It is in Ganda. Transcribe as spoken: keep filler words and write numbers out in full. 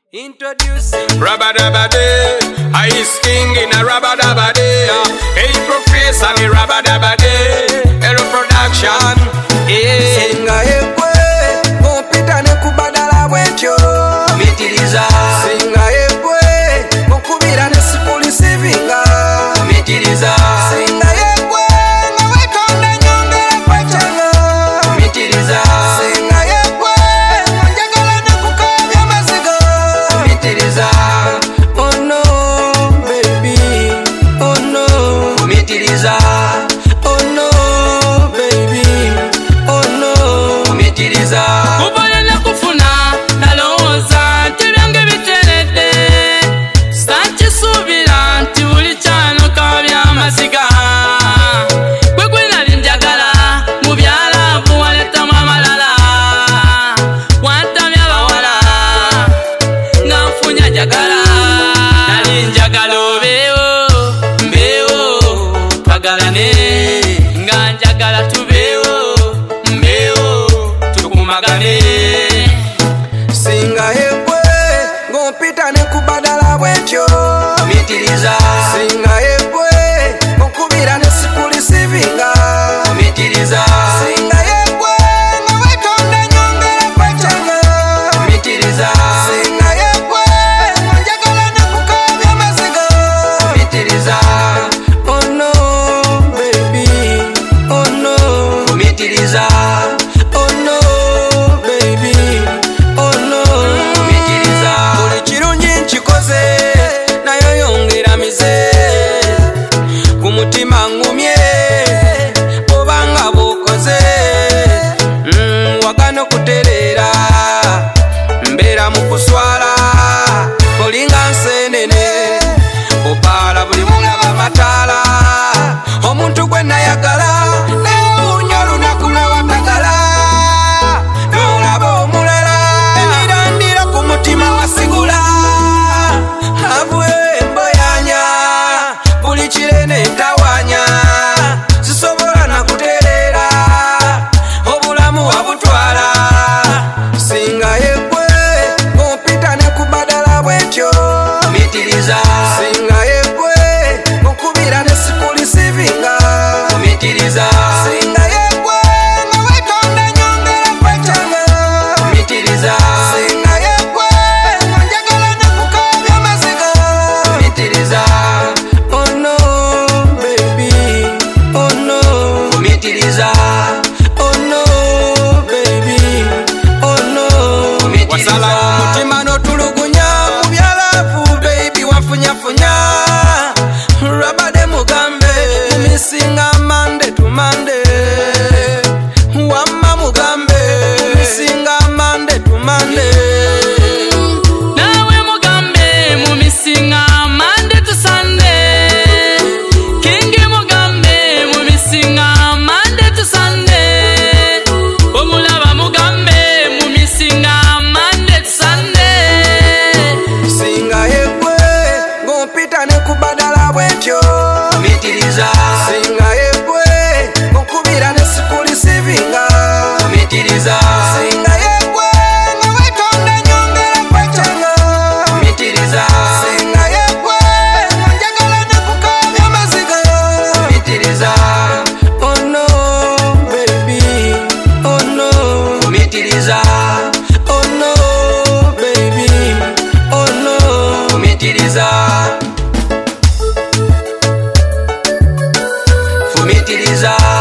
Introducing Rabadabade, Ice King in a Rabadabade. Hey Professor, me Rabadabade, Aero Production. Hey, Singa ekwe, kompita ne kubadala wetyo. Mitiriza. Singa ekwe, mukubira ne sipuli sivinga. Mitiriza. Singa ekwe, ngawetonda nyongera pachanga. Mitiriza. Singa ekwe, njagala ne kukabya maziga. Mitiriza. Oh no, baby. Oh no. Mitiriza. Oh no, baby. Oh no. Mitiriza. Kubona na kufuna naloza tibyange biterede. Sanchi subira nti buli kyano kabya masiga. Kwekwe nali njagala mu byalavu waletamu amalala. Wantamya bawala nga nfunya njagala. Nali njagala obeewo mbeewo twagalane nga njagala tubeewo mbeewo tukumagane. Singa ekwe, ngompita ne kubadala bwetyo. Mitiriza. Singa ekwe, ngokubira ne sipuli sivinga. Mitiriza. Singa ekwe, ngawetonda nyongera pachanga. Mitiriza. Singa ekwe, njagala ne kukabya maziga. Mitiriza. Oh no, baby. Oh no. Mitiriza. Oh no, baby. Oh no. Mitiriza. Buli kirungi nkikoze nayo yongera mize. Ku mutima ngumye obanga bukoze. Mm, wagano kuterera mbeera mu kuswala olinga nsenene obaala buli mulaba mataala. Omuntu gwe nayagala newuunya olunaku lwewatagala n'olaba omulala emirandira ku mutima wasigula. Abwe mboyanya buli kirene ntawanya sisobola nakutereera obulamu wabutwala. Singa ekwe ngompita ne kubadala bwetyo. Mitiriza. Singa ekwe ngokubira ne sipuli sivinga. Mitiriza. Singa ekwe ngawetonda nyongera pachanga. Mitiriza. Singa ekwe njagala ne kukabya maziga. Mitiriza. Oh no, baby. Oh no. Mitiriza. Oh no, baby. Oh no. Mitiriza. Wasala omutima n'otulugunya mu byalavu baby wafunyafunya. Rabade mugambe mumisinga Monday to Monday. Wamma mugambe mumisinga Monday to Monday. Nawe mugambe mu misinga Monday to Sunday. Kingi mugambe mu misinga Monday to Sunday. Omulaba mugambe mu misinga Monday to Sunday. Singa ekwe ngompita ne kubadala bwetyo. Mitiriza. Singa ekwe ngokubira ne sipuli sivinga. Mitiriza. Singa ekwe ngawetonda nyongera pachanga. Mitiriza. Singa ekwe njagala ne kukabya maziga. Mitiriza. Oh no, baby. Oh no. Mitiriza. Oh no, baby. Oh no. Mitiriza. Mitiriza.